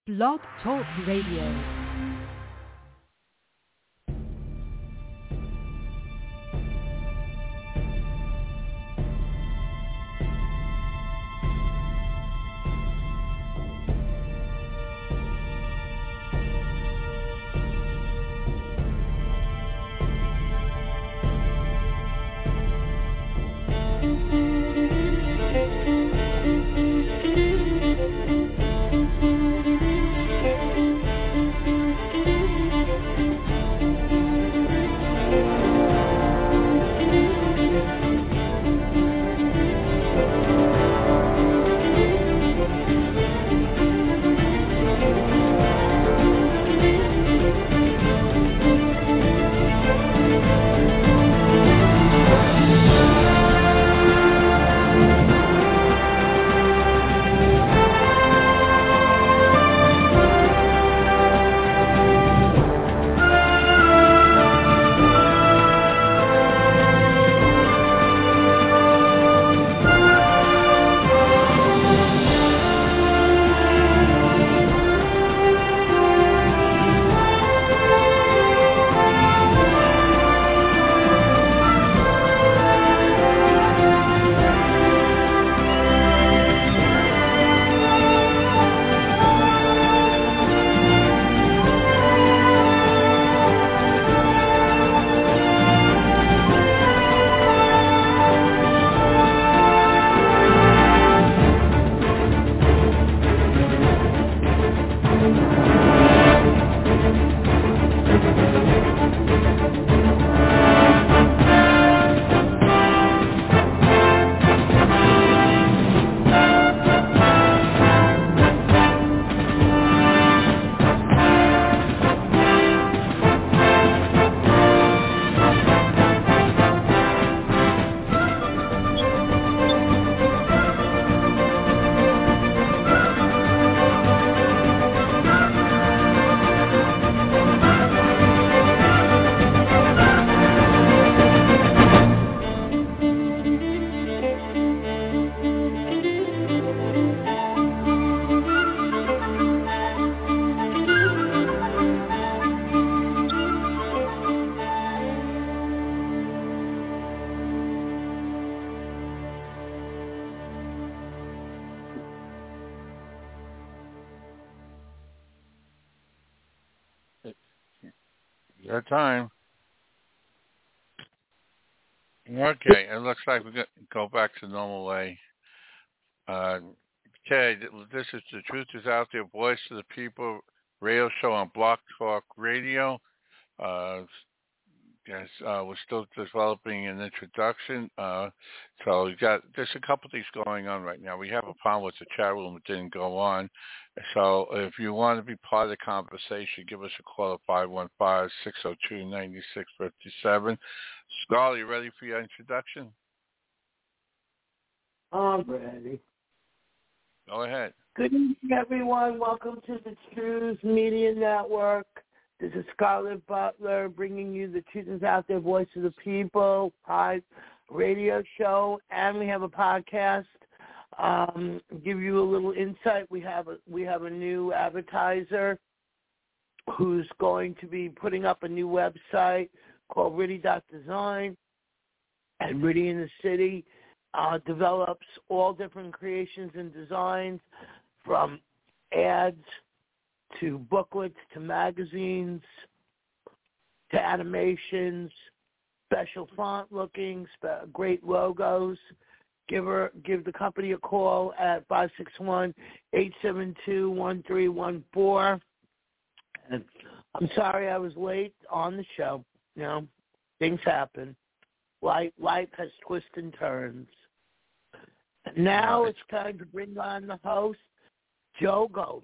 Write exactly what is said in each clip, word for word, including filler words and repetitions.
Blog Talk Radio. That time. Okay, it looks like we're going to go back to the normal way. Uh, okay, this is The Truth Is Out There, Voice of the People radio show on Block Talk Radio. Uh, yes, uh, we're still developing an introduction. Uh, so we got there's a couple of things going on right now. We have a problem with the chat room; it didn't go on. So if you want to be part of the conversation, give us a call at five one five, six zero two, nine six five seven. Scarlett, you ready for your introduction? I'm ready. Go ahead. Good evening, everyone. Welcome to the Truth Media Network. This is Scarlett Butler bringing you the Truth Is Out There, Voice of the People, hi, radio show, and we have a podcast. Um, give you a little insight. We have a we have a new advertiser who's going to be putting up a new website called Riddy dot Design, and Riddy in the City uh, develops all different creations and designs, from ads to booklets to magazines to animations, special font looking, spe- great logos. Give her, give the company a call at five six one, eight seven two, one three one four. And I'm sorry I was late on the show. You know, things happen. Life, life has twists and turns. Now it's time to bring on the host, Joe Goldner.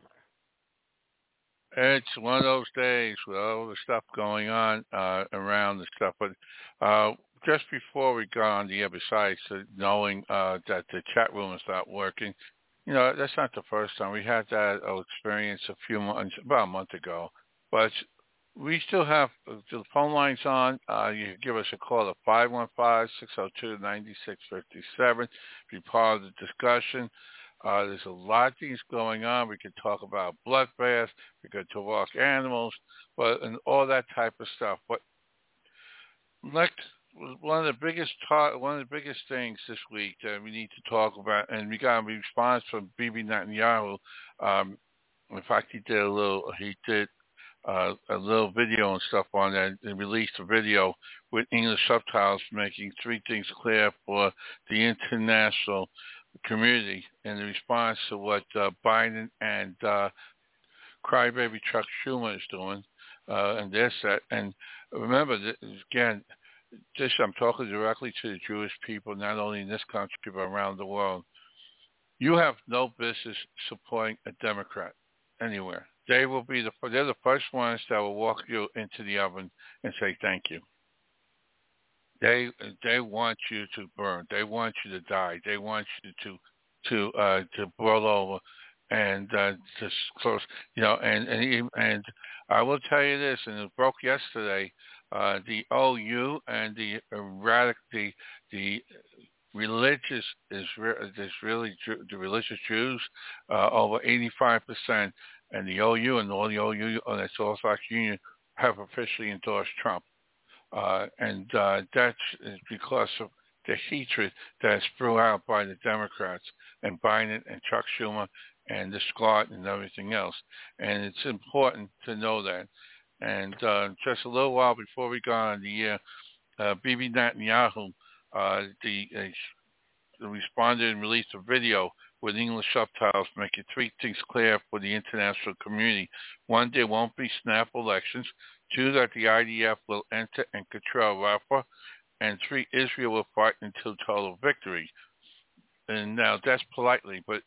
It's one of those days with all the stuff going on uh, around the stuff. But uh, just before we go on the other side, so knowing uh, that the chat room is not working, you know, that's not the first time. We had that experience a few months, about a month ago. But we still have the phone lines on. Uh, you can give us a call at five one five, six zero two, nine six five seven. Be part of the discussion. Uh, there's a lot of things going on. We could talk about bloodbath. We could talk animals, but and all that type of stuff. But next, one of the biggest ta- one of the biggest things this week that we need to talk about, and we got a response from Bibi Netanyahu. Um, in fact, he did a little. He did uh, a little video and stuff on that, and released a video with English subtitles, making three things clear for the international community in response to what uh, Biden and uh, crybaby Chuck Schumer is doing, uh, and their set. And remember, this, again, this I'm talking directly to the Jewish people, not only in this country but around the world. You have no business supporting a Democrat anywhere. They will be the they're the first ones that will walk you into the oven and say thank you. They they want you to burn. They want you to die. They want you to to uh, to boil over and uh, just close. You know, and and and I will tell you this, and it broke yesterday. Uh, the O U and the erratic the the religious Israeli the religious Jews uh, over eighty-five percent, and the O U and all the O U and the Orthodox Union have officially endorsed Trump. Uh, and uh, that's because of the hatred that's brought out by the Democrats and Biden and Chuck Schumer and the squad and everything else. And it's important to know that. And uh, just a little while before we got on the air, uh, Bibi Netanyahu, uh, the uh, responded and released a video with English subtitles making three things clear for the international community. One, there won't be snap elections. Two, that the I D F will enter and control Rafah. And three, Israel will fight until total victory. And now that's politely, but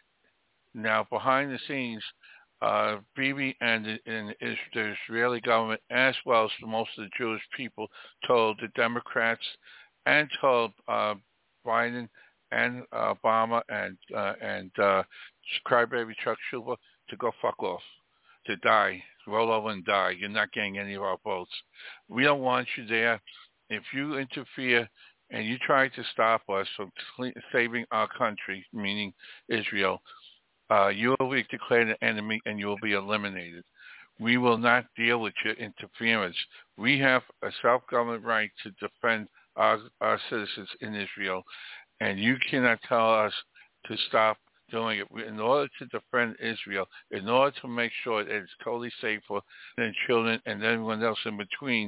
now behind the scenes, uh, Bibi and, the, and the Israeli government, as well as most of the Jewish people, told the Democrats and told uh, Biden and uh, Obama and uh, and uh, crybaby Chuck Schumer to go fuck off, to die, roll over and die. You're not getting any of our votes. We don't want you there. If you interfere and you try to stop us from saving our country, meaning Israel, uh, you will be declared an enemy and you will be eliminated. We will not deal with your interference. We have a self-government right to defend our, our citizens in Israel, and you cannot tell us to stop doing it. In order to defend Israel, in order to make sure that it's totally safe for the children and everyone else in between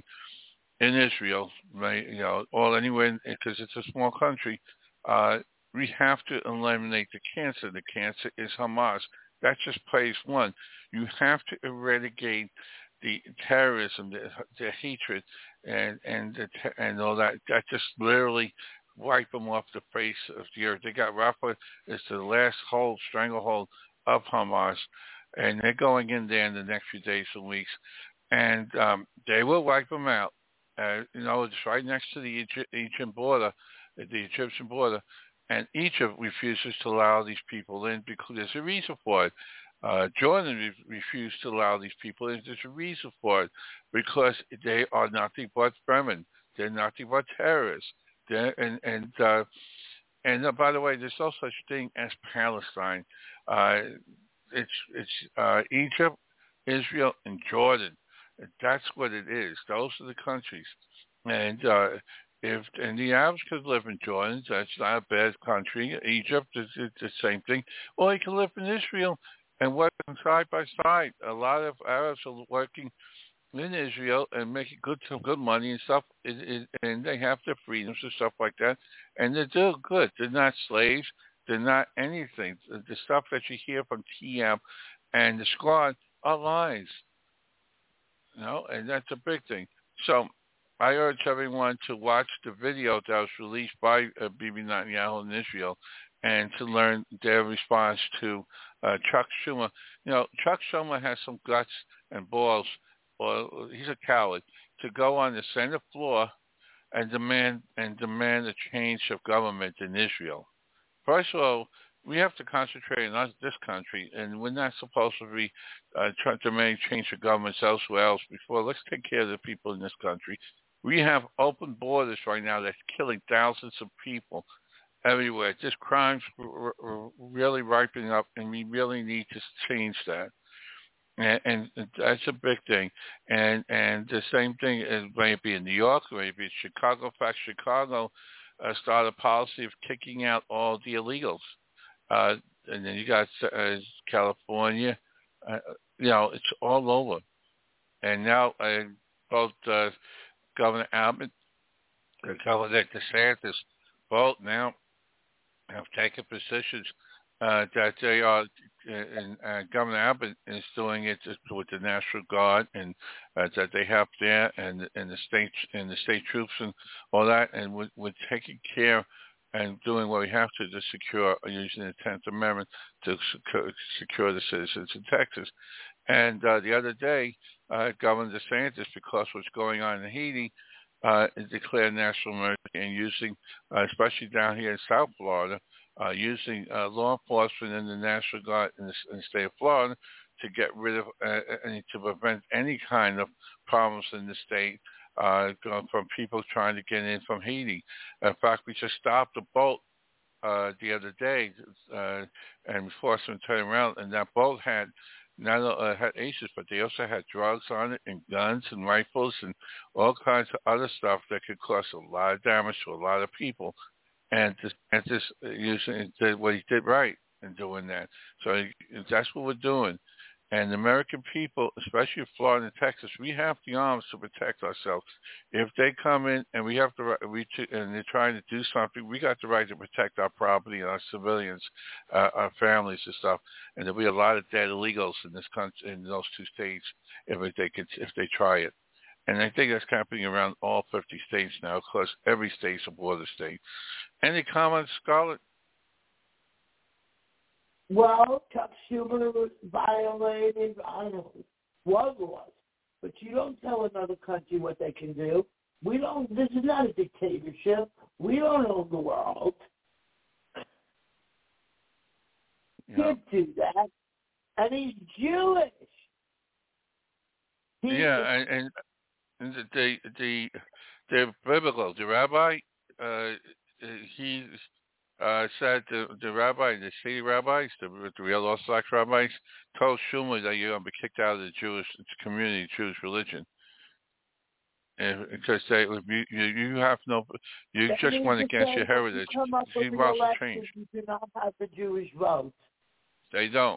in Israel, right, you know, or anywhere, because it's a small country, uh, we have to eliminate the cancer. The cancer is Hamas. That's just phase one. You have to eradicate the terrorism, the, the hatred, and and the, and all that. That just literally wipe them off the face of the earth. They got Rafah as the last hold, stranglehold of Hamas, and they're going in there in the next few days and weeks, and um, they will wipe them out. Uh, you know, it's right next to the Egyptian border, the Egyptian border, and Egypt refuses to allow these people in because there's a reason for it. Uh, Jordan re- refused to allow these people in. There's a reason for it, because they are nothing but vermin. They're nothing but terrorists. They're, and and uh, and uh, by the way, there's no such thing as Palestine. Uh, it's it's uh, Egypt, Israel, and Jordan. That's what it is. Those are the countries. And uh, if and the Arabs could live in Jordan, that's not a bad country. Egypt is it's the same thing. Or you can live in Israel and work side by side. A lot of Arabs are working in Israel and making good some good money and stuff, it, it, and they have their freedoms and stuff like that. And they're doing good. They're not slaves. They're not anything. The, the stuff that you hear from T M and the squad are lies. You know, and that's a big thing. So I urge everyone to watch the video that was released by uh, Bibi Netanyahu in Israel and to learn their response to uh, Chuck Schumer. You know, Chuck Schumer has some guts and balls, or he's a coward, to go on the Senate floor and demand and demand a change of government in Israel. First of all, we have to concentrate on us, this country, and we're not supposed to be uh, trying to make change of governments elsewhere else before. Let's take care of the people in this country. We have open borders right now that's killing thousands of people, everywhere. Just crimes r- r- really ripening up, and we really need to change that. And, and that's a big thing. And and the same thing is maybe in New York, maybe in Chicago. In fact, Chicago uh, started a policy of kicking out all the illegals. Uh, and then you got uh, California. Uh, you know, it's all over. And now uh, both uh, Governor Abbott and Governor DeSantis both now have taken positions uh, that they are, and uh, Governor Abbott is doing it with the National Guard, and uh, that they have there, and and the state and the state troops and all that, and we're, we're taking care and doing what we have to to secure, using the tenth Amendment to secure, secure the citizens in Texas. And uh, the other day, uh, Governor DeSantis, because what's going on in Haiti, uh, declared national emergency and using, uh, especially down here in South Florida, uh, using uh, law enforcement and the National Guard in the, in the state of Florida to get rid of uh, and to prevent any kind of problems in the state uh, from people trying to get in from Haiti. In fact, we just stopped a boat uh, the other day uh, and we forced them to turn around, and that boat had not only uh, had aces, but they also had drugs on it and guns and rifles and all kinds of other stuff that could cause a lot of damage to a lot of people. And just, and just using did what he did right in doing that. So he, that's what we're doing. And the American people, especially in Florida and Texas, we have the arms to protect ourselves. If they come in and we have the we and they're trying to do something, we got the right to protect our property and our civilians, uh, our families and stuff. And there'll be a lot of dead illegals in this country, in those two states, if they could, if they try it. And I think that's happening around all fifty states now. Of course, every state's a border state. Any comments, Scarlett? Well, Chuck Schumer violated, I don't know, what laws. But you don't tell another country what they can do. We don't, this is not a dictatorship. We don't own the world. Yeah. Can't do that. And he's Jewish. He's Yeah, and, and the, the, the biblical, the rabbi, uh, he uh, said the, the rabbi, the city rabbis, the, the real Orthodox rabbis, told Schumer that you're going to be kicked out of the Jewish community, Jewish religion. And because they, you, you have no, you that just went against your you heritage. come up with You an must election, change. you do not have the Jewish vote. They don't.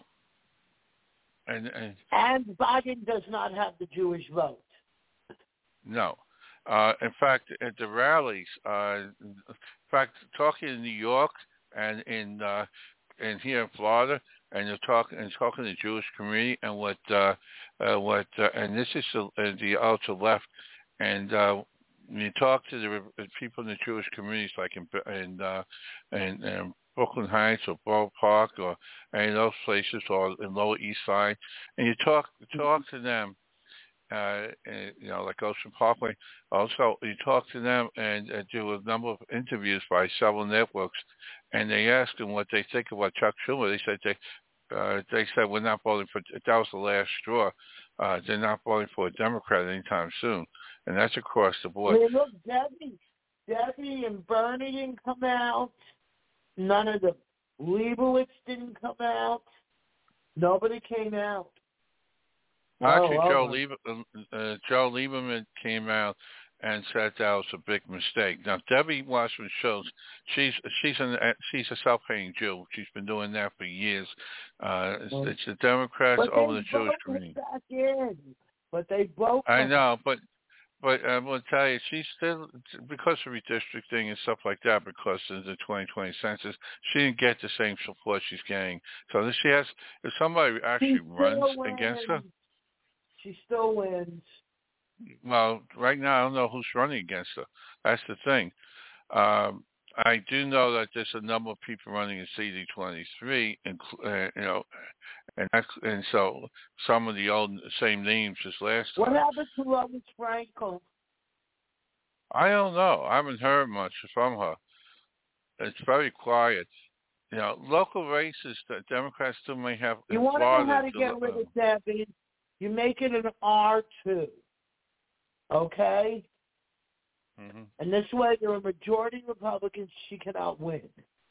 And, and And Biden does not have the Jewish vote. no. Uh, in fact, at the rallies, uh, in fact, talking in New York and in uh, and here in Florida, and you're talking and talking to the Jewish community, and what uh, uh, what uh, and this is the, uh, the ultra left, and uh, when you talk to the people in the Jewish communities, like in in, uh, in, in Brooklyn Heights or Borough Park or any of those places, or in Lower East Side, and you talk talk to them. Uh, and, you know, like Ocean Parkway. Also, you talk to them and uh, do a number of interviews by several networks, and they ask them what they think about Chuck Schumer. They said they uh, they said we're not voting for. That was the last straw. Uh, they're not voting for a Democrat anytime soon, and that's across the board. I mean, look, Debbie, Debbie and Bernie didn't come out. None of the Leibowitz didn't come out. Nobody came out. Actually, oh, Joe, oh. Lieber, uh, Joe Lieberman came out and said that was a big mistake. Now, Debbie Wasserman Schultz, she's she's an she's a self-hating Jew. She's been doing that for years. Uh, it's, it's the Democrats but over the Jewish they community. back in. But they broke. I know, but but I'm going to tell you, she's still, because of redistricting and stuff like that, because of the twenty twenty census, she didn't get the same support she's getting. So she has, if somebody actually runs against her. She still wins. Well, right now I don't know who's running against her. That's the thing. Um, I do know that there's a number of people running in C D twenty-three, and uh, you know, and that's, and so some of the old same names as last time. What happened to Lois Frankel? I don't know. I haven't heard much from her. It's very quiet. You know, local races that Democrats still may have. You in want Florida, to know how to get rid of Debbie? You make it an R two, okay? Mm-hmm. And this way, there are majority Republicans she cannot win.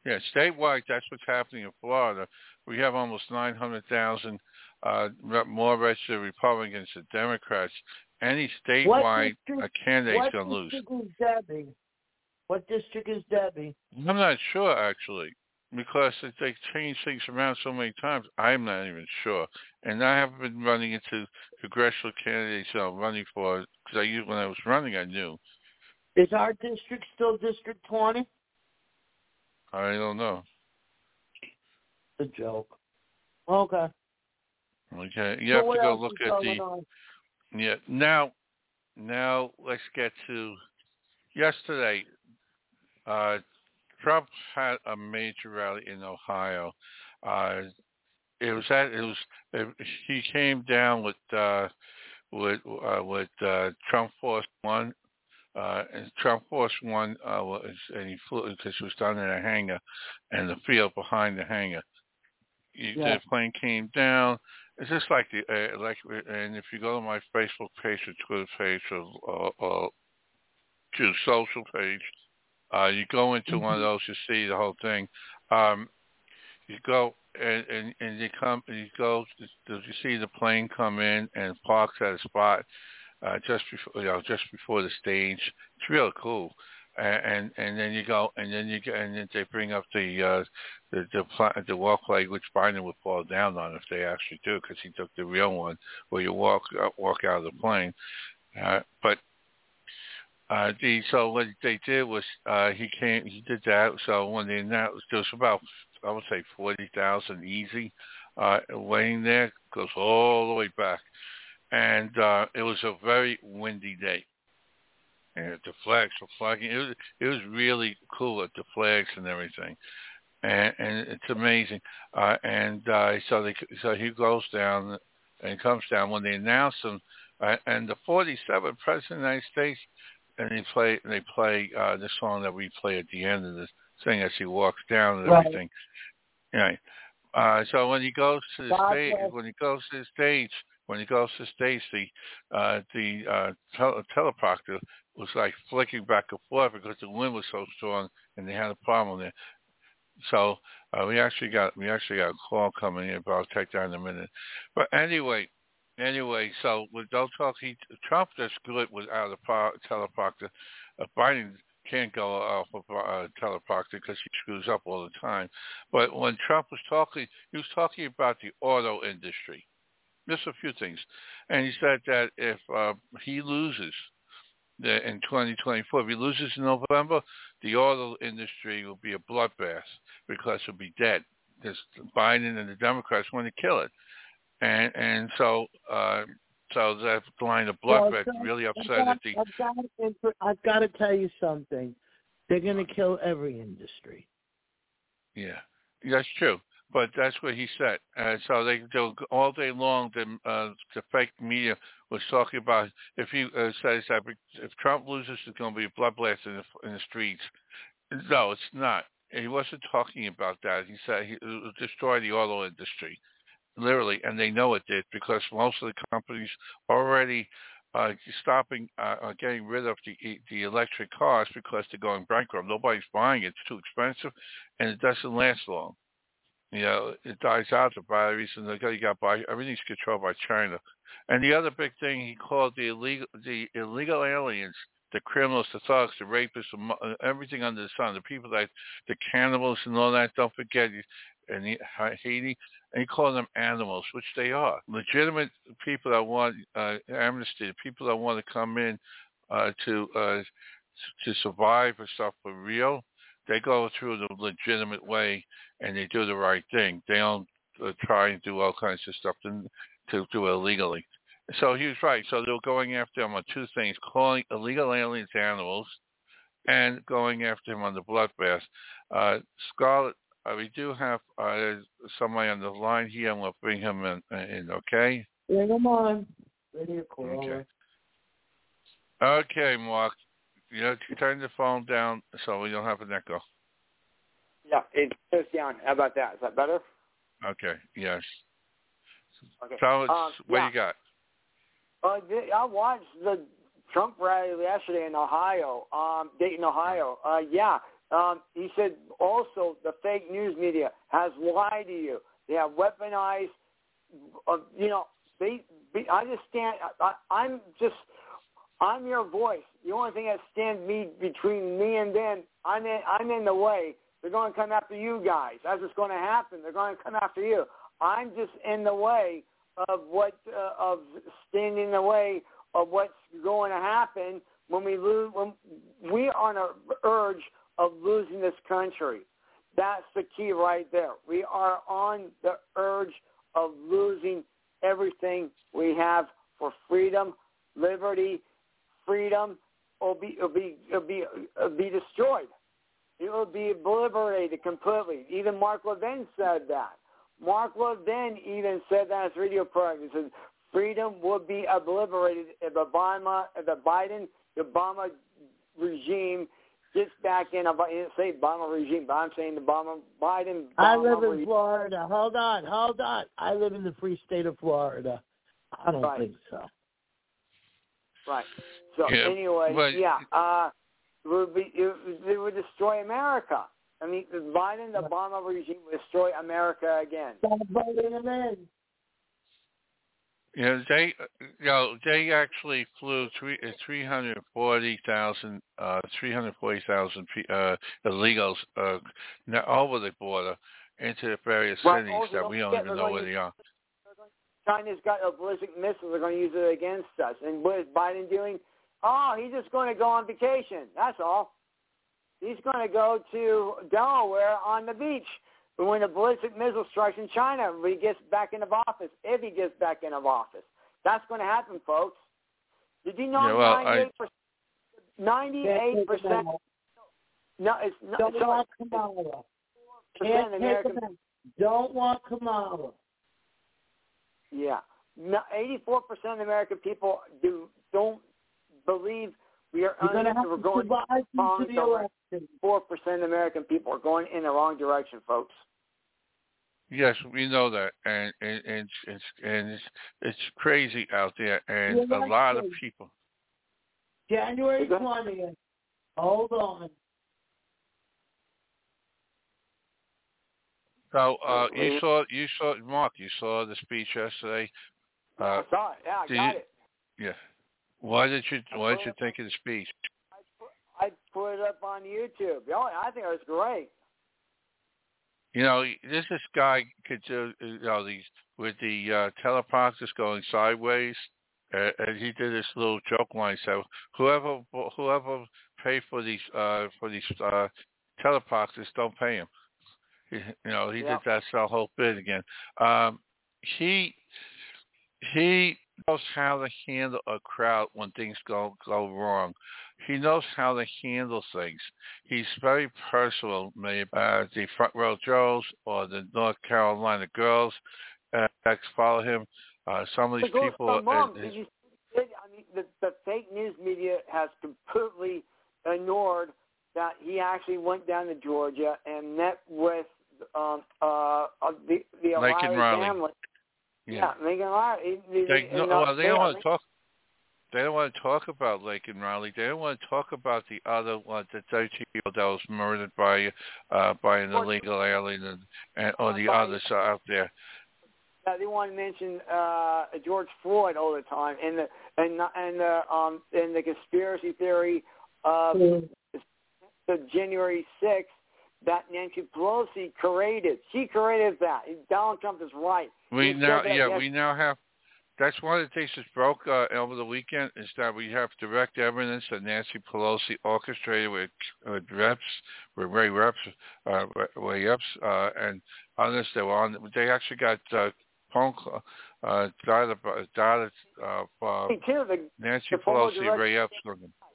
Yeah, statewide, that's what's happening in Florida. We have almost nine hundred thousand uh, more registered Republicans than Democrats. Any statewide uh, candidate's going to lose. What district is Debbie? What district is Debbie? I'm not sure, actually, because they change things around so many times. I'm not even sure. And I haven't been running into congressional candidates you know, running for, because I used, when I was running, I knew. Is our district still District twenty? I don't know. It's a joke. Okay. Okay. You so have to go look at the... On? Yeah. Now, now let's get to yesterday. Uh, Trump had a major rally in Ohio. Uh, it was at it was it, he came down with uh, with uh, with uh, Trump Force One, uh, and Trump Force One uh, was and he flew because it was done in a hangar, and the field behind the hangar. You, yeah. The plane came down. It's just like the uh, like, and if you go to my Facebook page or Twitter page or, or, or to the social page. Uh, you go into one of those, you see the whole thing. Um, you go and, and, and you come, and you go. You see the plane come in and parks at a spot uh, just before, you know, just before the stage. It's real cool. And, and and then you go, and then you get, and then they bring up the uh, the the, pl- the walk flag, which Biden would fall down on if they actually do, because he took the real one where you walk uh, walk out of the plane. Uh, but Uh, the, so what they did was uh, he came, he did that. So when they announced, there was about, I would say, forty thousand easy uh, waiting there. Goes all the way back, and uh, it was a very windy day. And the flags were flagging. It was, it was really cool at the flags and everything, and, and it's amazing. Uh, and uh, so they, so he goes down and comes down when they announce him, uh, and the forty-seventh president of the United States. And they play. They play uh, the song that we play at the end of the thing as he walks down and right. everything. Right. Uh, so when he goes to the stage, when he goes to the stage, when he goes to the stage, the uh, the uh, tel- teleprompter was like flicking back and forth because the wind was so strong, and they had a problem there. So uh, we actually got we actually got a call coming in, but I'll take that in a minute. But anyway. Anyway, so with don't talk, he Trump just good without a pro- teleprompter. Uh, Biden can't go off of uh, teleprompter because he screws up all the time. But when Trump was talking, he was talking about the auto industry. Just a few things, and he said that if uh, he loses the, in twenty twenty-four, if he loses in November, the auto industry will be a bloodbath because it'll be dead. Because Biden and the Democrats want to kill it. And and so uh, so that line of blood red well, really upset at the. I've got, to, I've got to tell you something. They're going to kill every industry. Yeah, that's true. But that's what he said. Uh, so they they'll, all day long. The uh, the fake media was talking about if he uh, says that if Trump loses, it's going to be a bloodbath in the in the streets. No, it's not. He wasn't talking about that. He said he will destroy the auto industry. Literally, and they know it did because most of the companies are already uh, stopping, uh, uh, getting rid of the the electric cars because they're going bankrupt. Nobody's buying it; it's too expensive, and it doesn't last long. You know, it dies out. The batteries and the you got by everything's controlled by China. And the other big thing he called the illegal the illegal aliens, the criminals, the thugs, the rapists, the, everything under the sun, the people that the cannibals and all that. Don't forget. And he, Haiti, and he called them animals, which they are. Legitimate people that want uh, amnesty, people that want to come in uh, to uh, to survive or stuff for real, they go through the legitimate way and they do the right thing. They don't uh, try and do all kinds of stuff to, to do illegally. So he was right. So they were going after him on two things, calling illegal aliens animals and going after him on the bloodbath. Uh, Scarlett, Uh, we do have uh, somebody on the line here, and we'll bring him in, in okay? Bring him on. Ready to call. Okay. Okay, Mark. You know, turn the phone down so we don't have an echo. Yeah, it goes down. How about that? Is that better? Okay, yes. Okay. So um, what yeah. you got? Uh, I watched the Trump rally yesterday in Ohio, um, Dayton, Ohio. Uh, yeah, Um, he said also the fake news media has lied to you. They have weaponized, uh, you know, they, they, I just stand, I, I'm just, I'm your voice. The only thing that stands me between me and them, I'm in, I'm in the way. They're going to come after you guys. That's what's going to happen. They're going to come after you. I'm just in the way of what, uh, of standing in the way of what's going to happen when we lose, when we are on an urge of losing this country. That's the key right there. We are on the urge of losing everything we have for freedom, liberty, freedom. Will be, will be, will be, will be destroyed. It will be obliterated completely. Even Mark Levin said that. Mark Levin even said that in his radio program. He said freedom will be obliterated if Obama, if the Biden, the Obama regime gets back in. I didn't say Obama regime, but I'm saying the Obama, Biden. Obama I live in regime. Florida. Hold on, hold on. I live in the free state of Florida. I don't Right. think so. Right. So Yeah, anyway, but- yeah, uh, it would be, it, it would destroy America. I mean, the Biden, the Obama regime would destroy America again. Stop voting them in. Yeah, they, you know, they actually flew three three hundred forty thousand, uh, three hundred forty thousand uh, illegals uh, over the border into the various Right. cities Also, that don't we don't forget, even they're know going where to- they are. China's got a ballistic missile. They're going to use it against us. And what is Biden doing? Oh, he's just going to go on vacation. That's all. He's going to go to Delaware on the beach when the ballistic missile strikes in China when he gets back into office, if he gets back into office. That's going to happen, folks. Did you know Yeah, well, ninety-eight percent? ninety-eight percent. No, it's not. Don't Sorry, want Kamala. percent Can't take American. them out. Don't want Kamala. Yeah, no, eighty-four percent of American people do don't believe we are. You're going to un- have we're to going survive wrong to the direction. election. Four percent of American people are going in the wrong direction, folks. Yes, we know that, and and and it's and it's, it's crazy out there, and The a lot of election. people. January twentieth. Hold on. So uh, you saw you saw Mark, you saw the speech yesterday. Yeah, Uh, I saw it. Yeah, I do got you- it. Yeah. Why did you Why did you think of the speech? I put, I put it up on YouTube. Oh, I think it was great. You know, this this guy could do, you know, these with the uh, teleprompters going sideways, uh, and he did this little joke line. So whoever whoever paid for these uh, for these uh, teleprompters, don't pay him. He, you know, he Yeah. did that so whole bit again. Um, he he knows how to handle a crowd when things go go wrong. He knows how to handle things. He's very personal. Maybe uh, the Front Row Joes or the North Carolina girls uh, that follow him. Uh, some of these The girls people. from Mom, uh, did you see it? I mean, the, the fake news media has completely ignored that he actually went down to Georgia and met with um, uh, uh, the the Lincoln O'Reilly Riley. family. Yeah. Yeah, Lincoln Riley. They, They, no, and, uh, well, they don't yeah, want to talk. They don't want to talk about Lincoln Riley. They don't want to talk about the other one, the thirteen-year-old that was murdered by uh, by an illegal alien, and, and or the others out there. Yeah, they want to mention uh, George Floyd all the time, and the and and the um and the conspiracy theory of Mm. the January sixth that Nancy Pelosi created. She created that. Donald Trump is right. We He said now, that yeah, yes- we now have. That's one of the things that broke uh, over the weekend is that we have direct evidence that Nancy Pelosi orchestrated with, with reps, with Ray Reps, uh, Ray Epps, uh, and others that were on. They actually got uh, phone call, uh, data, data uh, uh, Me too, the, Nancy the former Pelosi, director- Ray Epps.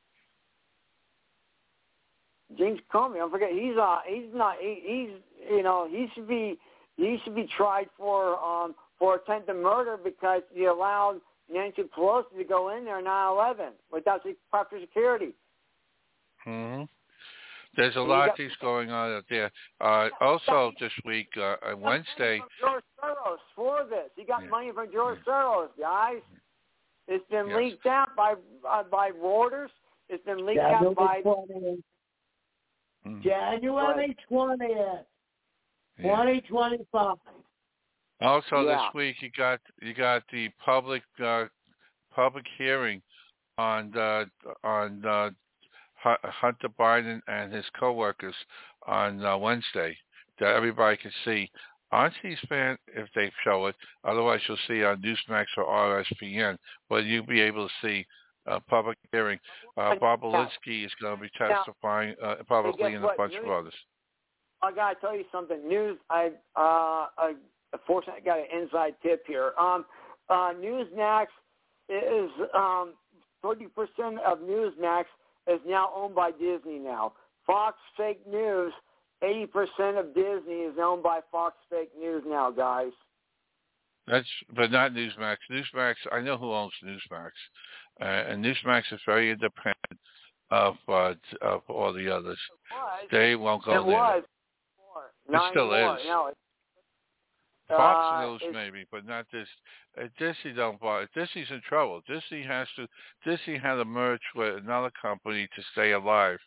James Comey. I forget. He's uh he's not he, he's you know he should be he should be tried for um for attempted murder because he allowed Nancy Pelosi to go in there on nine eleven without proper security. Mm-hmm. There's a And lot you of things going on out there. Uh, also, this week, uh, on Wednesday. George Soros for this. He got Yeah. money from George Soros, guys. It's been Yes. leaked out by uh, by Reuters. It's been leaked Daniel out by McCormick. Mm. January twentieth, twenty twenty-five. Also, Yeah. this week you got you got the public uh, public hearing on uh, on uh, Hunter Biden and his coworkers on uh, Wednesday that everybody can see on C-SPAN if they show it. Otherwise, you'll see on Newsmax or R S P N. But you'll be able to see a public hearing. Uh, Bob Alinsky is going to be testifying uh, publicly, and a bunch of others. I got to tell you something. News. I uh, I fortunately got an inside tip here. Um, uh, Newsmax is um, thirty percent of Newsmax is now owned by Disney now. Fox Fake News, eighty percent of Disney is owned by Fox Fake News now, guys. That's, but not Newsmax. Newsmax, I know who owns Newsmax, uh, and Newsmax is very independent of uh, of all the others. It was. They won't go it there. Was. It still anymore. is. No, it, Fox uh, News maybe, but not this. Uh, Disney don't buy. Disney's in trouble. Disney has to. Disney had to merge with another company to stay alive.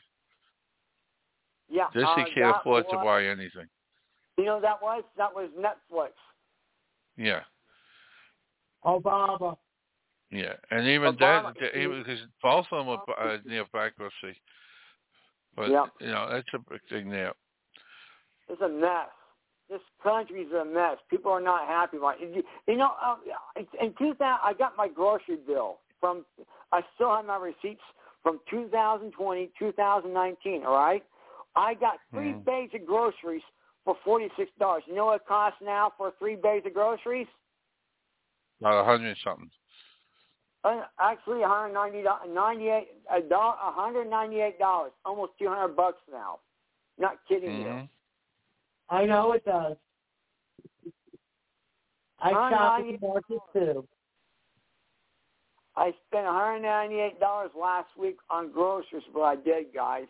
Yeah, Disney uh, can't afford was, to buy anything. You know that was that was Netflix. Yeah. Obama. Yeah, and even Obama, that, even because both of them are uh, near bankruptcy. But yeah. you know, that's a big thing there. It's a mess. This country's a mess. People are not happy about it. You, you know, uh, in two thousand, I got my grocery bill from. I still have my receipts from two thousand twenty, two thousand nineteen. All right, I got three mm. bags of groceries for forty-six dollars. You know what it costs now for three bags of groceries? About a hundred and something. Uh, actually, one hundred ninety, ninety-eight, a dollar, one hundred ninety-eight dollars, almost two hundred bucks now. Not kidding mm-hmm. you. I know it does. I shop at the market too. I spent one hundred ninety-eight dollars last week on groceries, but I did, guys.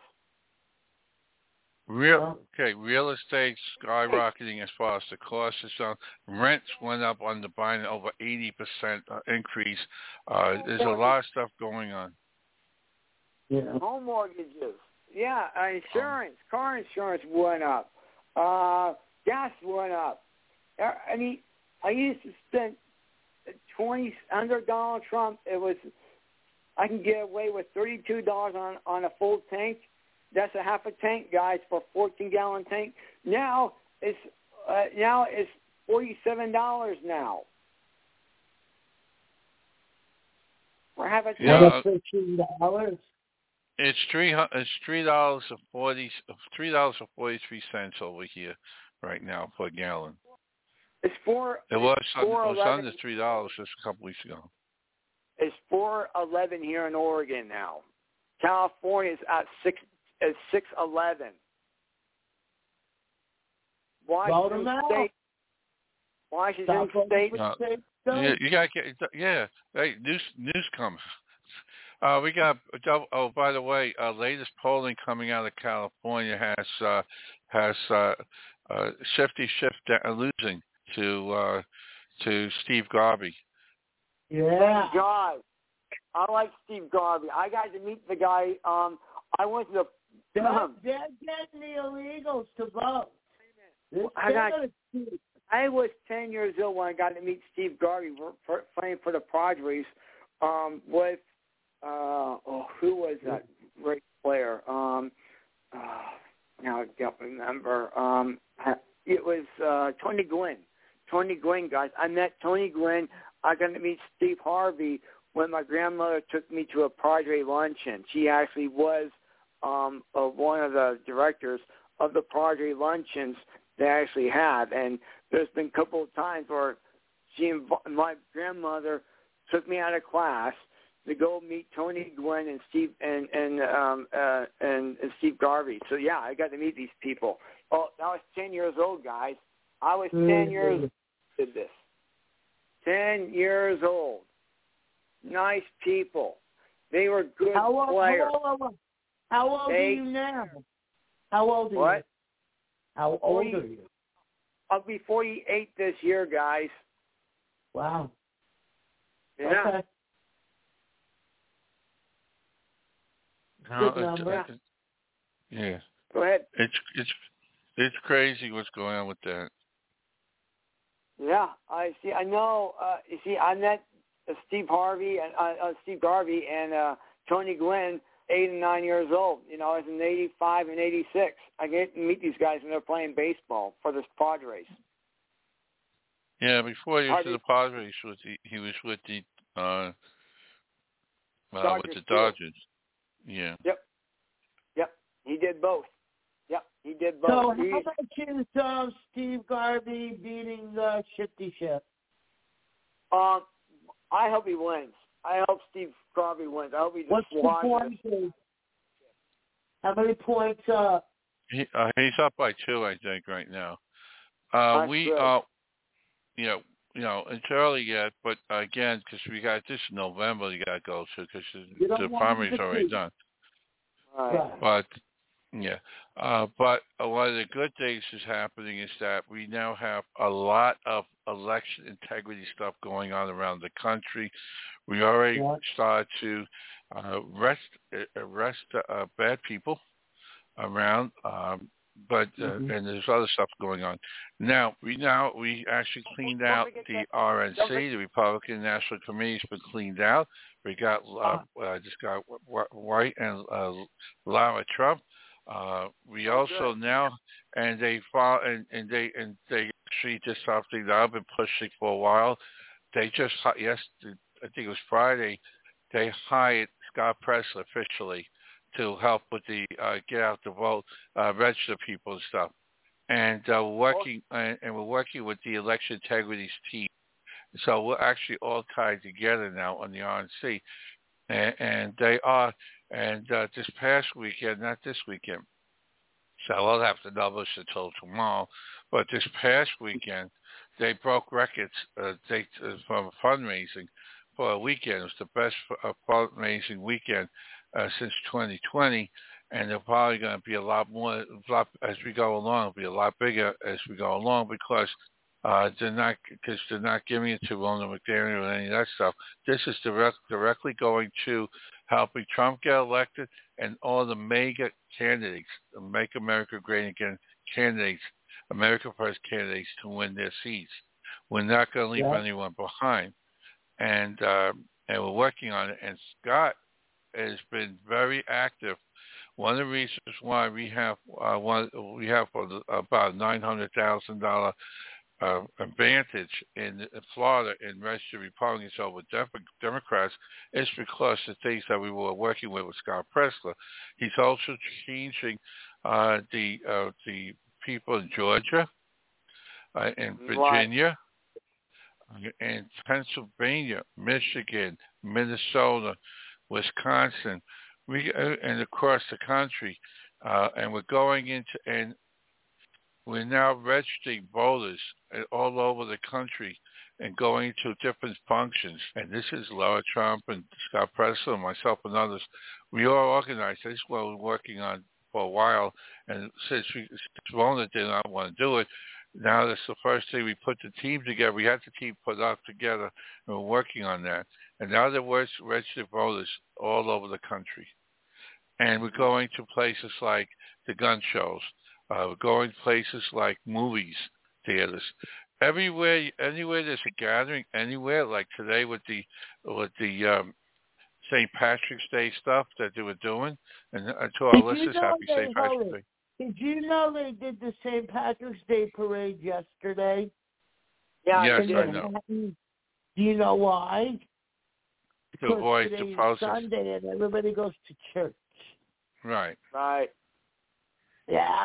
Real okay, real estate skyrocketing as far as the cost is on. Rents went up on the buying over eighty percent increase. Uh, there's a lot of stuff going on. Yeah. Home mortgages, yeah, insurance, um, car insurance went up. Uh, gas went up. I mean, I used to spend twenty under Donald Trump. It was I can get away with thirty-two dollars on on a full tank. That's a half a tank, guys, for a fourteen gallon tank. Now it's uh, now it's forty-seven dollars now. For half a tank. Yeah, fifteen dollars. It's three. It's three dollars and forty. Three dollars and forty-three cents over here right now per gallon. It's four. It was. It's it was eleven, under three dollars just a couple weeks ago. It's four eleven here in Oregon now. California is at six. Is six eleven. Washington State. Washington State. Uh, you, you gotta get. Yeah. Hey, news news comes. Uh, we got. Oh, by the way, uh, latest polling coming out of California has uh, has uh, uh, Shifty Shift losing to uh, to Steve Garvey. Yeah. Thank God. I like Steve Garvey. I got to meet the guy. Um, I went to the. They're, they're getting the illegals to vote. I got. I was ten years old when I got to meet Steve Garvey for, for, playing for the Padres. Um, with uh, oh, who was that great player? Um, uh, now I don't remember. Um, it was uh, Tony Gwynn. Tony Gwynn, guys. I met Tony Gwynn. I got to meet Steve Harvey when my grandmother took me to a Padre luncheon. She actually was um, of one of the directors of the Padre luncheons they actually have. And there's been a couple of times where she and my grandmother took me out of class to go meet Tony Gwynn and Steve and and um, uh, and, and Steve Garvey. So yeah, I got to meet these people. Oh, I was ten years old, guys. I was ten mm-hmm. years old. Did this. Ten years old. Nice people. They were good how old, players. How old, how old they, are you now? How old are what? you? How old forty, are you? I'll be forty-eight this year, guys. Wow. Yeah. Okay. No, Good number. yeah. Go ahead. It's it's it's crazy what's going on with that. Yeah, I see. I know. Uh, you see, I met uh, Steve Harvey and uh, uh, Steve Garvey and uh, Tony Gwynn, eight and nine years old. You know, I was in eighty-five and eighty-six. I get to meet these guys when they're playing baseball for the Padres. Yeah, before he was Harvey, to the Padres, was the, he was with the uh, uh Dodgers with the too. Dodgers. Yeah. Yep. Yep. He did both. Yep. He did both. So he, how about you, uh, Steve Garvey beating uh, Shifty Shift? Um, I hope he wins. I hope Steve Garvey wins. I hope he just What's the watches. point? How many points up? He uh, he's up by two, I think, right now. Uh, That's we good. uh, you know, you know, it's early yet, but uh, again, because we got this in November, you got to go to because You the don't want primary's him to already cheat. done. Right. But yeah, uh, but uh, one of the good things is happening is that we now have a lot of election integrity stuff going on around the country. We already Yeah. started to uh, arrest arrest uh, bad people around, um, but uh, Mm-hmm. and there's other stuff going on. Now we now we actually cleaned Don't out forget the that- R N don't C, forget- the Republican National Committee's been cleaned out. We got uh, uh, just got Wh- White and uh, Lara Trump. Uh, we Oh, also good. now and they fought and, and they and they actually did something that I've been pushing for a while. They just hi- yes, I think it was Friday. They hired Scott Presler officially to help with the uh, get out the vote, uh, register people and stuff. And uh, we're working and, and we're working with the election integrities team. So we're actually all tied together now on the R N C, and, and they are. And uh, this past weekend, not this weekend, so I'll have to know this until tomorrow. But this past weekend, they broke records. Uh, they uh, from fundraising for a weekend. It was the best uh, fundraising weekend uh, since twenty twenty, and they're probably going to be a lot more a lot, as we go along. It'll be a lot bigger as we go along because uh, they're not because they're not giving it to Ronald McDaniel or any of that stuff. This is direct, directly going to helping Trump get elected and all the mega candidates, the Make America Great Again candidates, America First candidates to win their seats. We're not going to leave Yeah. anyone behind, and uh, and we're working on it. And Scott has been very active. One of the reasons why we have uh, one we have about nine hundred thousand dollar uh, advantage in Florida in registered Republicans over Democrats is because the things that we were working with with Scott Presler. He's also changing uh, the uh, the people in Georgia, uh, in Virginia, right. in Pennsylvania, Michigan, Minnesota, Wisconsin, we uh, and across the country, uh, and we're going into and. We're now registering voters all over the country and going to different functions. And this is Laura Trump and Scott Presler and myself and others. We are organized. This is what we're working on for a while. And since we since Rona did not want to do it, now that's the first thing we put the team together. We had the team put up together, and we're working on that. And now there are registered voters all over the country. And we're going to places like the gun shows. Uh, we're going places like movies, theaters, everywhere. Anywhere there's a gathering, anywhere like today with the with the um, Saint Patrick's Day stuff that they were doing, and uh, to our Did you listeners, know happy they Saint Patrick's held Day. it? Did you know they did the Saint Patrick's Day parade yesterday? Yeah, Yes, I, I did. know. Do you know why? To Because avoid the today's process, Sunday and everybody goes to church. right? Right. Yeah.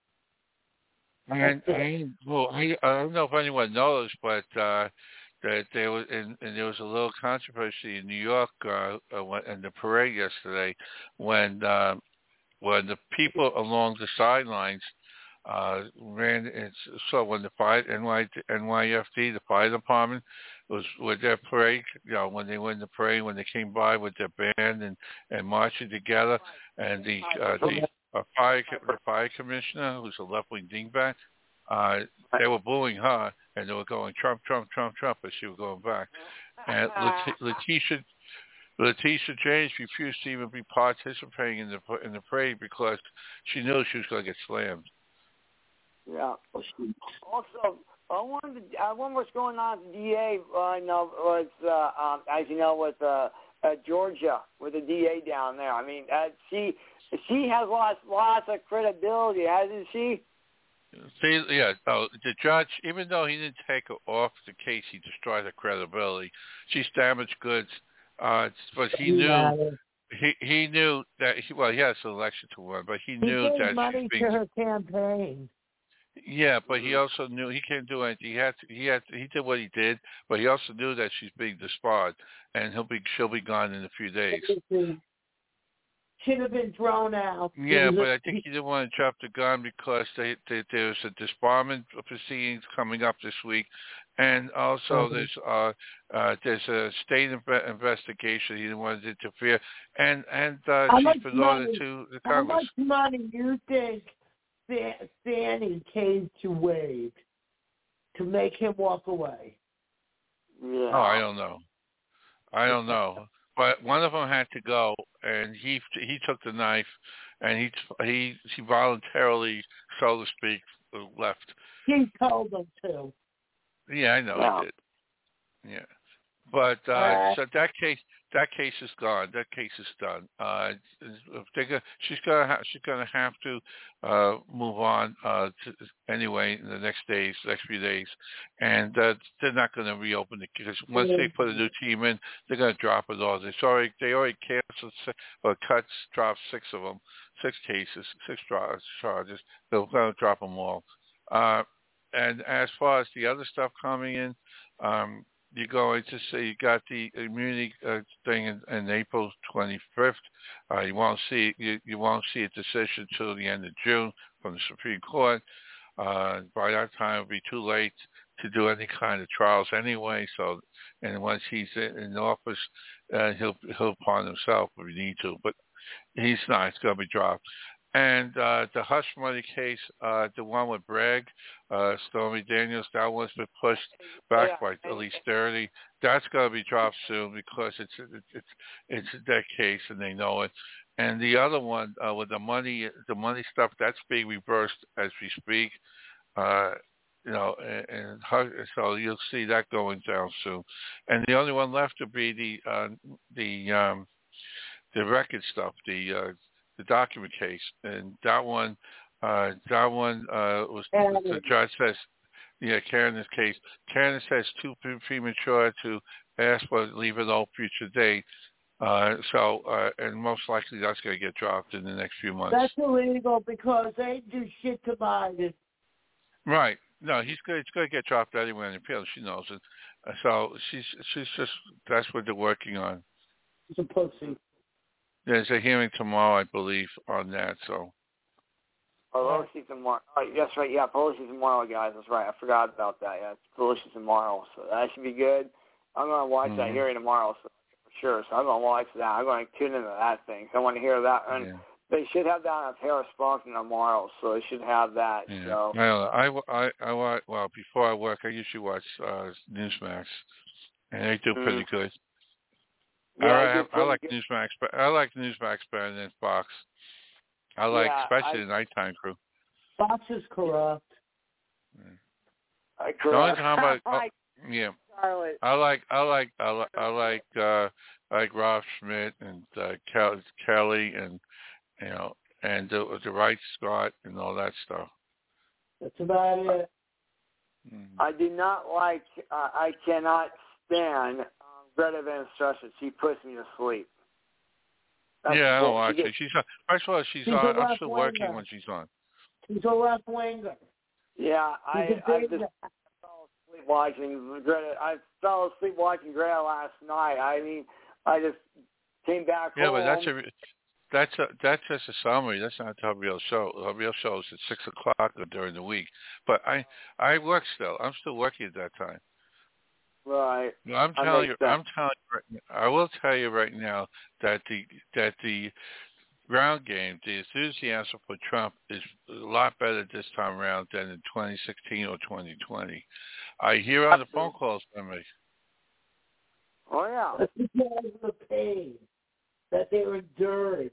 And, and well, I, I don't know if anyone knows, but uh, that there was and, and there was a little controversy in New York uh, uh, in the parade yesterday when uh, when the people along the sidelines uh, ran. It's, so when the fire N Y N Y F D, the fire department, was with their parade. You know, when they went in the parade, when they came by with their band and, and marching together, and the uh, the uh, fire the fire commissioner, who's a left-wing dingbat, uh, they were booing her, and they were going Trump, Trump, Trump, Trump as she was going back. And Letitia, But Letitia James refused to even be participating in the in the parade because she knew she was going to get slammed. Yeah. Also, I wonder, I wonder what's going on with the D A. Uh, you know, was uh, um, as you know, with uh, uh, Georgia, with the D A down there. I mean, uh, she she has lost lots of credibility, hasn't she? See, yeah, no, the judge, even though he didn't take her off the case, he destroyed her credibility. She's damaged goods, uh, but he Yeah. knew he he knew that he well he has an election to win, but he He knew gave that money she's being to her campaign. yeah, but he also knew he can't do anything. He had to, he had to, he did what he did, but he also knew that she's being disbarred, and he'll be she'll be gone in a few days. Should have been thrown out. Yeah, but I think he didn't want to drop the gun because they, they, there's a disbarment proceedings coming up this week, and also mm-hmm. there's uh, uh, there's a state inv- investigation. He didn't want to interfere, and and uh, she's been ordered to the Congress. How much money do you think Fannie came to waive to make him walk away? Yeah. Oh, I don't know. I don't know. But one of them had to go, and he he took the knife, and he he he voluntarily, so to speak, left. He told them to. Yeah, I know yeah. he did. Yeah, but uh, uh, so that case that case is gone. That case is done. Uh, they go, she's gonna ha- she's gonna have to uh, move on uh, to, anyway in the next days, next few days, and uh, they're not going to reopen it because once they put a new team in, they're going to drop it all. They already they already canceled or cuts dropped six of them, six cases, six charges. They're going to drop them all. Uh, and as far as the other stuff coming in. Um, You're going to see you got the immunity uh, thing in, in April twenty-fifth. Uh, you won't see you, you won't see a decision till the end of June from the Supreme Court. Uh, by that time, it'll be too late to do any kind of trials anyway. So, and once he's in, in office, uh, he'll he'll pardon himself if he need to. But he's not. It's going to be dropped. And uh, the hush money case, uh, the one with Bragg, uh, Stormy Daniels, that one's been pushed back yeah. by at least thirty. That's going to be dropped soon because it's it's it's that case and they know it. And the other one uh, with the money, the money stuff, that's being reversed as we speak. Uh, you know, and, and so you'll see that going down soon. And the only one left to be the uh, the um, the record stuff, the uh, the document case, and that one, uh, that one uh, was the judge says, yeah, Karen's case. Karen says too premature to ask for leave it all future date. Uh, so, uh, and most likely that's going to get dropped in the next few months. That's illegal because they do shit to Biden. Right. No, he's good. It's going to get dropped anyway in the appeal. She knows it. Uh, so she's she's just that's what they're working on. She's a pussy. There's a hearing tomorrow, I believe, on that. So. Pelosi's tomorrow. Oh, that's right. Yeah, Pelosi's tomorrow, guys. That's right. I forgot about that. Yeah, Pelosi's tomorrow, so that should be good. I'm gonna watch mm-hmm. that hearing tomorrow, so for sure. So I'm gonna watch that. I'm gonna tune into that thing. So I want to hear that. And yeah. they should have that on Paris Sparkman tomorrow, so they should have that. Yeah. So. Well, I, I, I watch. Well, before I work, I usually watch uh, Newsmax, and they do pretty mm-hmm. good. Yeah, I, I, I like good. Newsmax, but I like Newsmax better than Fox. I like, yeah, especially I, the nighttime crew. Fox is corrupt. Yeah. I corrupt. The only time I, I oh, yeah, Charlotte. I like, I like, I like, I like, uh, I like Rob Schmidt and uh, Kel, Kelly and you know, and the, the Wright Scott and all that stuff. That's about it. Mm-hmm. I do not like. Uh, I cannot stand um, Greta Van Susteren. She puts me to sleep. That's yeah, I don't cool. watch she it. She's on, first of all, she's, she's on. I'm still working when she's on. She's a left winger. Yeah, I, I just I fell asleep watching Greta. I fell asleep watching Greta last night. I mean, I just came back yeah, home. Yeah, but that's a that's a that's just a summary. That's not her real show. Her real show is at six o'clock during the week. But I I work still. I'm still working at that time. Right. I'm telling you, I'm telling you, right now, I will tell you right now that the that the ground game, the enthusiasm for Trump is a lot better this time around than in twenty sixteen or twenty twenty. I hear on the phone calls from me. Oh yeah. That's because of the pain that they were enduring.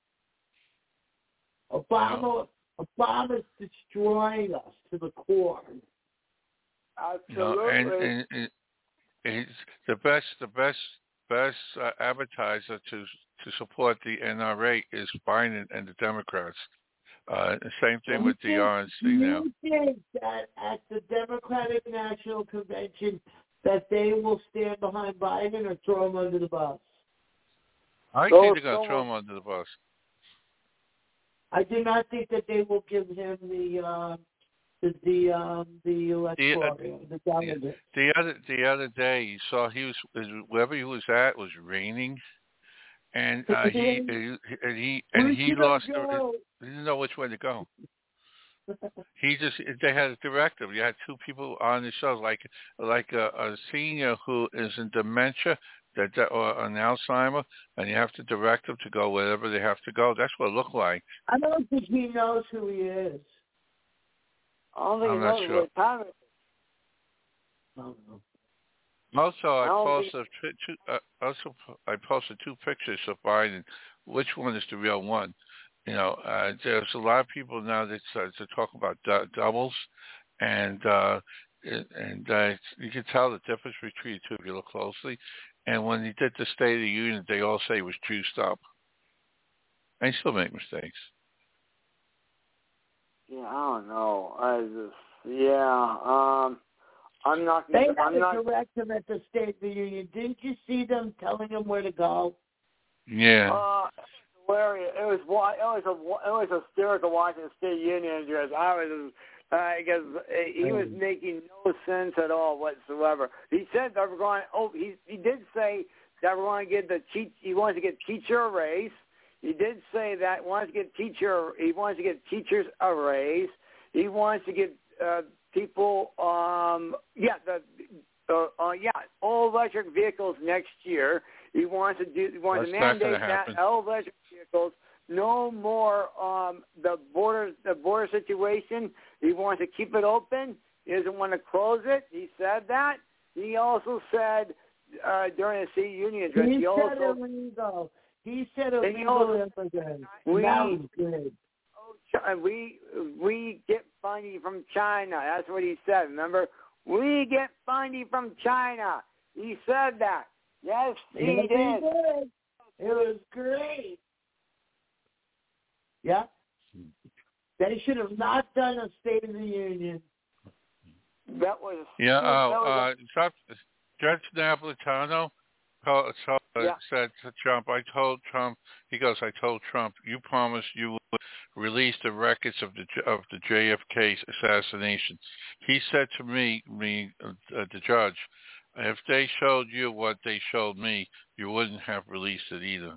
Obama, no. Obama's destroying us to the core. Absolutely. No, and, and, and it's the best, the best, best uh, advertiser to to support the N R A is Biden and the Democrats. Uh, the same thing You with the think- R N C now. You think that at the Democratic National Convention that they will stand behind Biden or throw him under the bus? I Those think they're going to throw someone- him under the bus. I do not think that they will give him the uh, the the, um, the electoral, The, uh, the delegate. The other the other day, you saw he was wherever he was at was raining, and uh, he and he and Where he should I lost. The, go? he didn't know which way to go. He just they had a directive. You had two people on the show, like like a, a senior who is in dementia that or an Alzheimer, and you have to direct them to go wherever they have to go. That's what it looked like. I don't think he knows who he is. I don't think I'm he not knows sure. what time it is. I don't know. Also, I, I don't posted two, two, uh, also I posted two pictures of Biden. Which one is the real one? You know, uh, there's a lot of people now that start to talk about du- doubles, and uh, and uh, you can tell the difference between the two if you look closely. And when he did the State of the Union, they all say he was juiced up. And he still make mistakes. Yeah, I don't know. I just, yeah, um, I'm not. They I'm had to not. direct him at the State of the Union. Didn't you see them telling him where to go? Yeah. Uh, hilarious. It was. wi- It was a. It was hysterical watching the State Union address. I was. Uh, because he was making no sense at all whatsoever. He said that we're going. Oh, he he did say that we're going to get the teach. He wants to get teacher a raise. He did say that he wants to get teacher. He wants to get teachers a raise. He wants to get uh, people. Um, yeah, the uh, uh, yeah, all electric vehicles next year. He wants to do. He wants That's to not gonna mandate that happen. all electric vehicles. No more um, the border the border situation. He wants to keep it open. He doesn't want to close it. He said that. He also said uh, during the State Union address. He He said also illegal. He said And he illegal also- immigrants. We- Now he's good. oh, Chi- we we get funding from China. That's what he said. Remember, we get funding from China. He said that. Yes, he Yes, did. did. It was great. Yeah. They should have not done a State of the Union. That was Yeah. that Oh, was uh, Trump, Judge Napolitano told, told, Yeah. said to Trump, I told Trump, he goes, I told Trump, you promised you would release the records of the of the J F K assassination. He said to me, me, uh, the judge, if they showed you what they showed me, you wouldn't have released it either.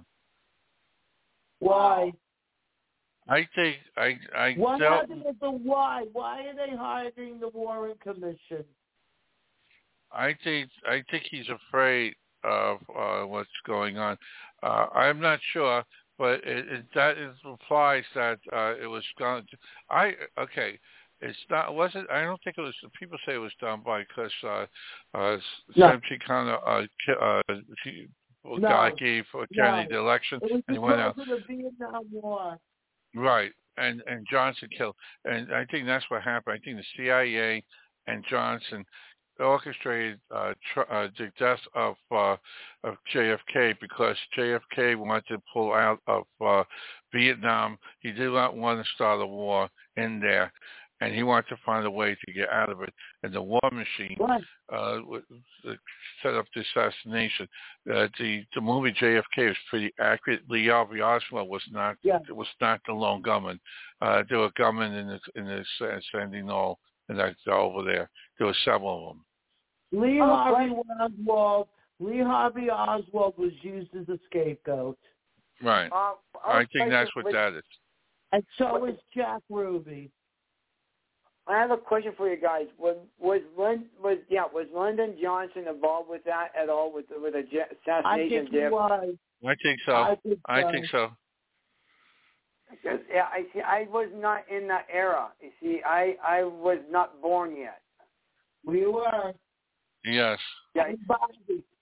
Why? I think I I What dealt, happened with the why? Why are they hiding the Warren Commission? I think I think he's afraid of uh, what's going on. Uh, I'm not sure, but it, it, that is, implies that uh, it was going. To, I okay. It's not. Was it? I don't think it was. People say it was done by because uh, uh, No. Sam Chicano uh, ki- uh, he, well, No. guy gave for Kennedy No. the election, It was and he went out. because of the Vietnam War. Right, and and Johnson killed, and I think that's what happened. I think the C I A and Johnson orchestrated uh, tr- uh, the death of uh, of J F K because J F K wanted to pull out of uh, Vietnam. He did not want to start a war in there, and he wanted to find a way to get out of it. And the war machine What? uh, w- w- set up the assassination. Uh, the the movie J F K was pretty accurate. Lee Harvey Oswald was not. Yeah. It was not the lone gunman. Uh, there were gunmen in the in the Sa- Sandy Knoll and that over there. There were several of them. Lee Oh, Harvey what? Oswald. Lee Harvey Oswald was used as a scapegoat, Right. Uh, I think that's what but that is. and so is Jack Ruby. I have a question for you guys. Was was Lon- was yeah was Lyndon Johnson involved with that at all with the, with the j- I assassination? think he was. I think so. I think I so. think so. Because, yeah, I see. I was not in that era. You see, I I was not born yet. We were. Yes. Yeah, And Bobby.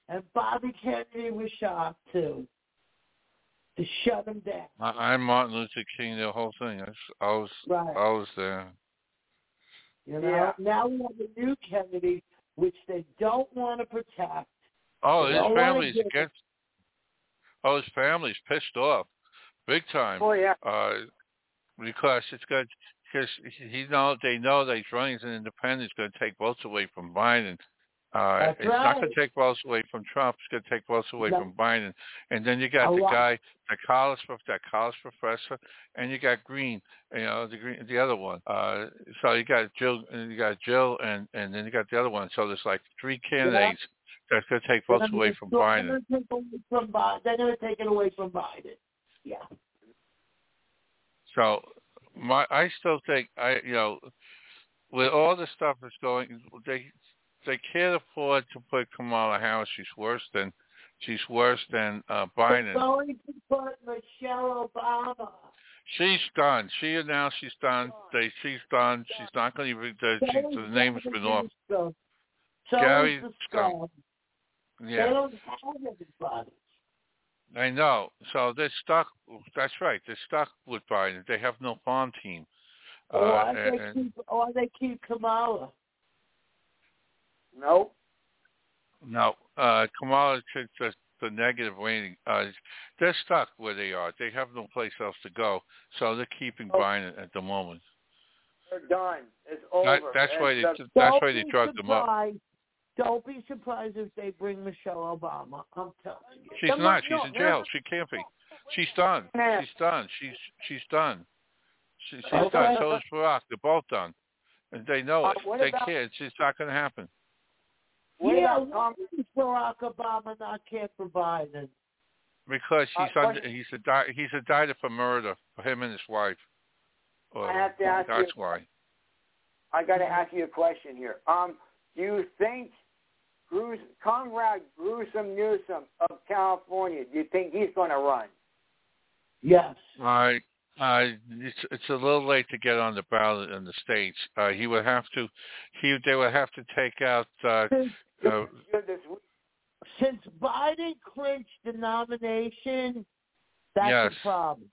And Bobby Kennedy was shocked, too, to shut him down. I, I'm Martin Luther King, the whole thing. I was, I was, Right. I was there. You know, Yeah. now we have a new Kennedy, which they don't want to protect. Oh, They his don't wanna family's give- against. Oh, his family's pissed off, big time. Oh yeah. Uh, because it's good. Because he know they know that he's running as an independent. It's going to take votes away from Biden. Uh, That's it's not going right. to take votes away from Trump. It's going to take votes away No. from Biden. And then you got A the lot. guy, the college, that college professor, and you got Green, you know, the Green, the other one. Uh, so you got Jill, and you got Jill, and and then you got the other one. So there's like three candidates yeah. that's going to take They're votes gonna away take- from they're Biden. gonna take away from Biden. They're going to take it away from Biden. Yeah. So my, I still think I, you know, with all the stuff that's going, they they can't afford to put Kamala Harris. She's worse than she's worse than uh, Biden. They're going to put Michelle Obama. She's done. She announced she's done. They she's done. She's not going to even. The, she, So the name's is been off. So so Gary is the Scum. scum. They Yeah, don't have anybody. I know. So they're stuck. That's right. They're stuck with Biden. They have no farm team. Or Uh, they and, keep, or they keep Kamala. Nope. No, uh, Kamala took the, the negative rating. Uh, they're stuck where they are. They have no place else to go, so they're keeping Oh. Biden at the moment. They're done. It's over. That, that's It's why they just- that's Don't why they be drugged them up. surprised. Don't be surprised if they bring Michelle Obama. I'm telling you. She's No, not. no, She's in no. jail. She can't be. She's done. Yeah. She's done. She's she's done. She, she's Okay. done. So is Barack. They're both done, and they know Uh, it. what They about- can't. It's just not going to happen. What yeah, about Tom? why does Barack Obama not care for Biden? Because he's Uh, under, he's a di- he's indicted for murder for him and his wife. Or, I have to ask that's you- why. I got to ask you a question here. Um, do you think Grues- Conrad Gruesome Newsom of California, do you think he's going to run? Yes. I, I, it's it's a little late to get on the ballot in the states. Uh, he would have to, he they would have to take out. Uh, Since, uh, Good this week. since Biden clinched the nomination, that's Yes. a problem.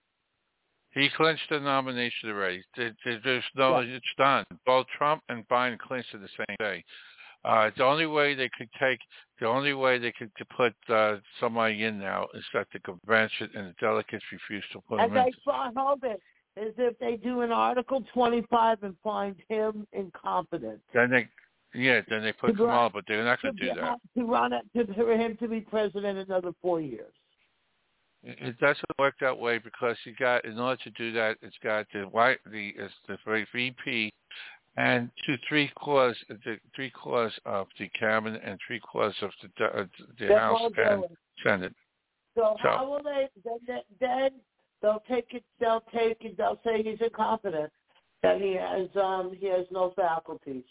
he clinched the nomination already. There, there, there's no, Yeah. it's done. Both Trump and Biden clinched it the same day. Uh, the only way they could take, the only way they could to put uh, somebody in now is that the convention and the delegates refuse to put And him in. they find, hold it, is if they do an Article twenty-five and find him incompetent. Then they, yeah, then they put To run- Kamala, but they're not going to do be- that. To run it, to, for him to be president another four years. It it doesn't work that way because you got, in order to do that, it's got the white, the it's the V P, and two three quarters, the three quarters of the cabinet and three quarters of the uh, the They House won't do and it. Senate. So, So- how will they? Then, then, then they'll take it. They'll take it. They'll say he's incompetent. That he has um he has no faculties.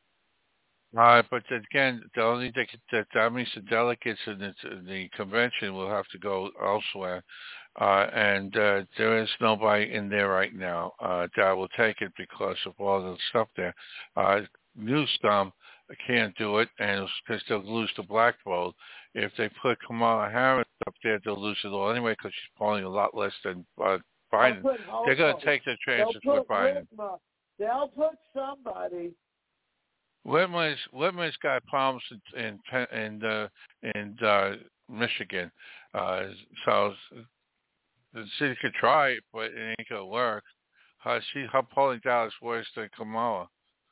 Uh, but again, the only they could, that that means the delegates in the, the convention will have to go elsewhere, uh, and uh, there is nobody in there right now uh, that will take it because of all the stuff there. Uh, Newsom can't do it, and because they'll lose the black vote. If they put Kamala Harris up there, they'll lose it all anyway because she's polling a lot less than uh, Biden. They'll put They're going Hochul. to take their They'll chances put with Biden. Whitmer. They'll put somebody. Whitmer's Whitmer's got problems in in Penn- in, uh, in uh, Michigan, uh, so the city could try it, but it ain't gonna work. Uh, she her polling data is worse than Kamala.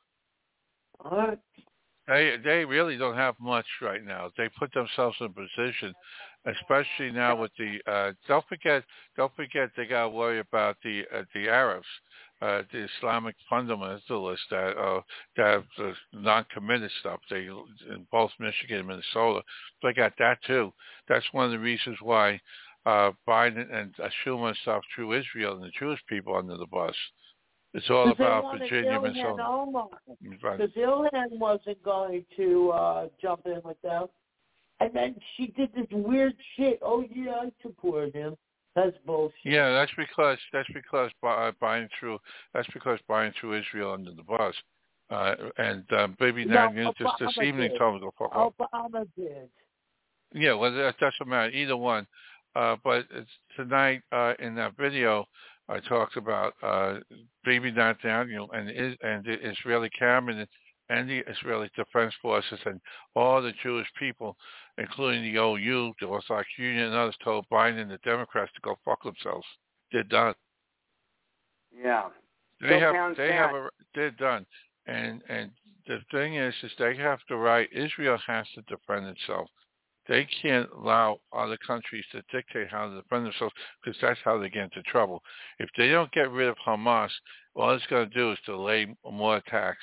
All right. They they really don't have much right now. They put themselves in a position, especially now with the. Uh, don't forget, don't forget they got to worry about the uh, the Arabs, uh, the Islamic fundamentalists that uh, that have the non-committed stuff. They in both Michigan and Minnesota, they got that too. That's one of the reasons why uh, Biden and uh, Schumer and stuff threw Israel and the Jewish people under the bus. It's all Because they about wanted Virginia, Ilhan Minnesota. Omar. Right. Because Ilhan wasn't going to uh, jump in with them. And then she did this weird shit. Oh, yeah, I support him. That's bullshit. Yeah, that's because that's because Bi- Biden threw that's because Biden threw Israel under the bus, uh, and uh, Baby No, Netanyahu just this Obama evening did. told him to go fuck off. Obama did. Yeah, well, that doesn't matter, either one. Uh, but it's tonight uh, in that video, I talked about uh, Baby Netanyahu and is and the Israeli cabinet and the Israeli Defense Forces and all the Jewish people, including the O U, the Orthodox Union, and others, told Biden and the Democrats to go fuck themselves. They're done. Yeah. They So have. pound They sand. have. A, they're done. And and the thing is, is they have the right. Israel has to defend itself. They can't allow other countries to dictate how to defend themselves because that's how they get into trouble. If they don't get rid of Hamas, all it's going to do is delay more attacks.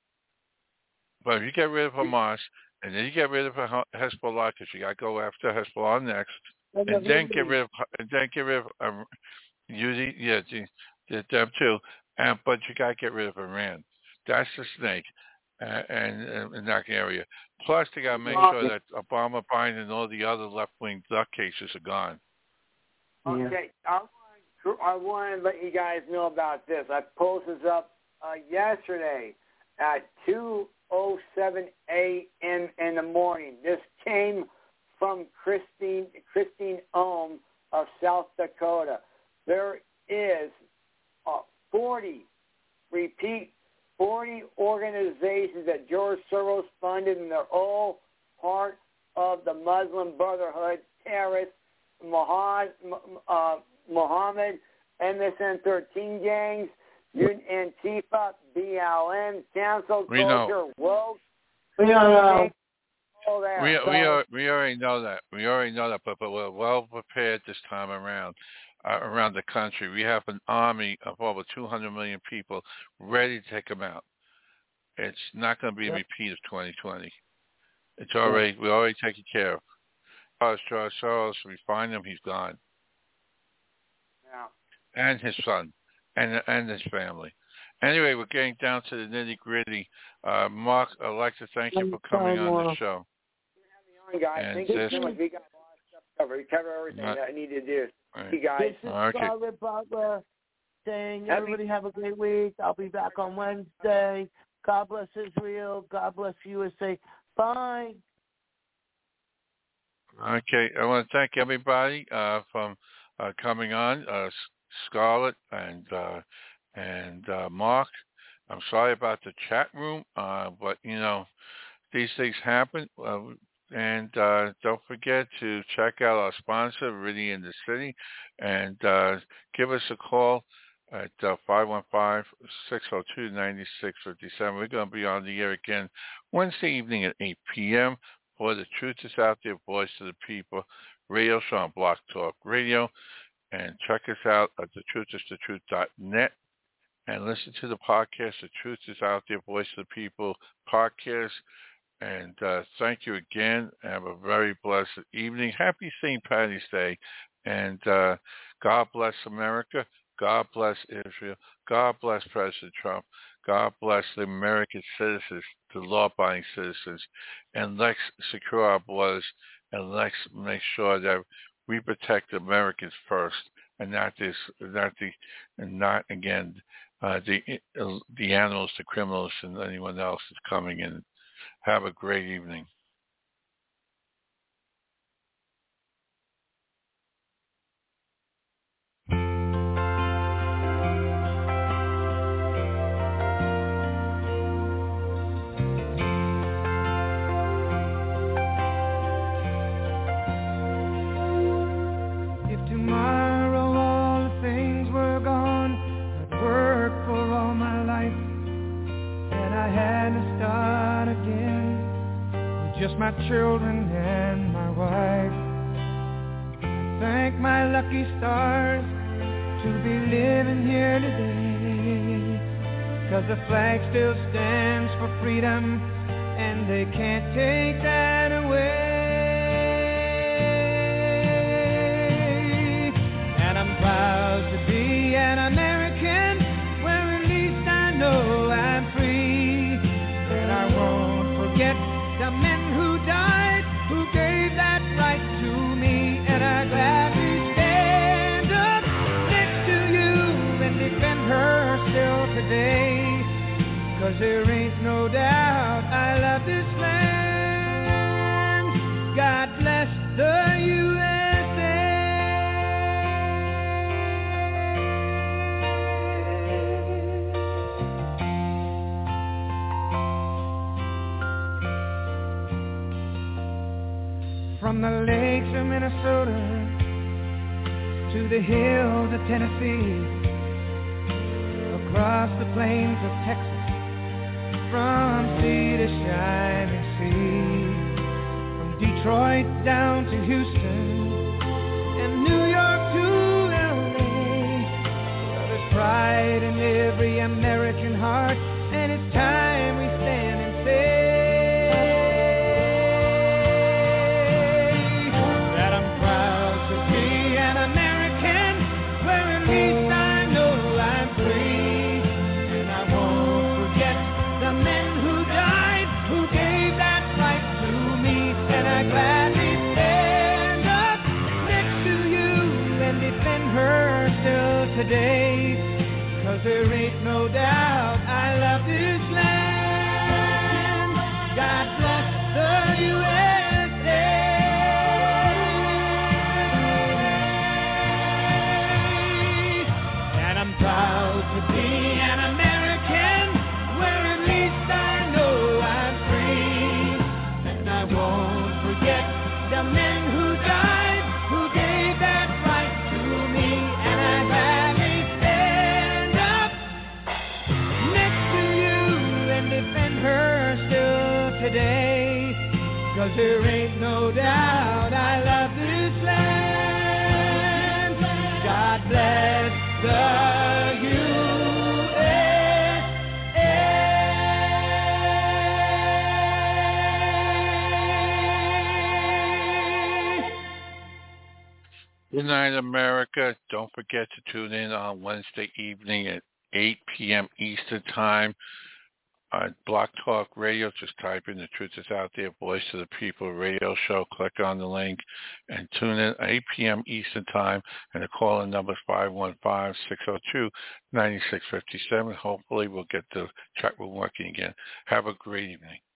But if you get rid of Hamas and then you get rid of Hezbollah, because you got to go after Hezbollah next, and then get rid of and then get rid of um, you, yeah, the, the, them too. And but you got to get rid of Iran. That's the snake, uh, and uh, in that area. Plus, they got to make sure that Obama, Biden, and all the other left-wing duck cases are gone. Okay, I want, I want to let you guys know about this. I posted this up uh, yesterday at two oh seven a.m. in the morning. This came from Christine Christine Ohm of South Dakota. There is uh, forty, repeat, forty organizations that George Soros funded, and they're all part of the Muslim Brotherhood, terrorists, Mohammed, uh, Mohammed, M S N thirteen gangs, Antifa, B L M, cancel we culture, know. woke. We don't know. We we, are, we already know that. We already know that, but, but we're well prepared this time around. Uh, around the country, we have an army of over two hundred million people ready to take them out. It's not going to be a repeat of twenty twenty. It's already we're already taken care of. As George Soros, we find him, he's gone. Yeah. And his son, and and his family. Anyway, we're getting down to the nitty gritty. Uh, Mark, I'd like to thank you for coming on the show. On, guys. And Thank you so much. We got a lot of stuff covered. We covered everything not, that I need to do. Right. Thank you, guys. This is okay. Scarlett Butler saying, everybody have a great week. I'll be back on Wednesday. God bless Israel. God bless U S A. Bye. Okay, I want to thank everybody uh, from uh, coming on, uh, Scarlett and uh, and uh, Mark. I'm sorry about the chat room, uh, but you know these things happen. Uh, and uh, don't forget to check out our sponsor, Really in the City, and uh, give us a call at uh, five one five, six oh two, nine six five seven. We're going to be on the air again Wednesday evening at eight p.m. for The Truth is Out There, Voice of the People radio show on Block Talk Radio. And check us out at the truth is the truth dot net and listen to the podcast, The Truth is Out There, Voice of the People podcast. And uh, thank you again. Have a very blessed evening. Happy Saint Patty's Day. And uh, God bless America. God bless Israel. God bless President Trump. God bless the American citizens, the law-abiding citizens. And let's secure our borders, and let's make sure that we protect Americans first, and not this, not the, and not again uh, the the animals, the criminals, and anyone else that's coming in. Have a great evening. Just my children and my wife. Thank my lucky stars to be living here today, 'cause the flag still stands for freedom and they can't take that away. And I'm proud to be an American, where at least I know I'm free. And I won't forget the men who died, who gave that right to me. And I gladly stand up next to you and defend her still today, 'cause there ain't no doubt I love this land. U S A. From the lakes of Minnesota to the hills of Tennessee, across the plains of Texas, from sea to shining sea, from Detroit down to Houston, and New York to L A. Well, there's pride in every American heart, and it's time we stand and say that I'm proud to be an American, where at least I know I'm free, and I won't forget the men who died, who gave that right to me, and I gladly stand up next to you and defend her still today, 'cause there ain't no doubt I love this land. God bless the U S A. And I'm proud to be an American, where at least I know I'm free, and I won't forget the men who died, who gave that right to me, and I gladly stand up next to you and defend her still today, 'cause there ain't no doubt I love this land. God bless the U S A. Good night, America. Don't forget to tune in on Wednesday evening at eight p.m. Eastern Time on Block Talk Radio. Just type in The Truth Is Out There, Voice of the People radio show. Click on the link and tune in at eight p.m. Eastern Time. And the call-in number is five one five, six oh two, nine six five seven. Hopefully we'll get the chat room working again. Have a great evening.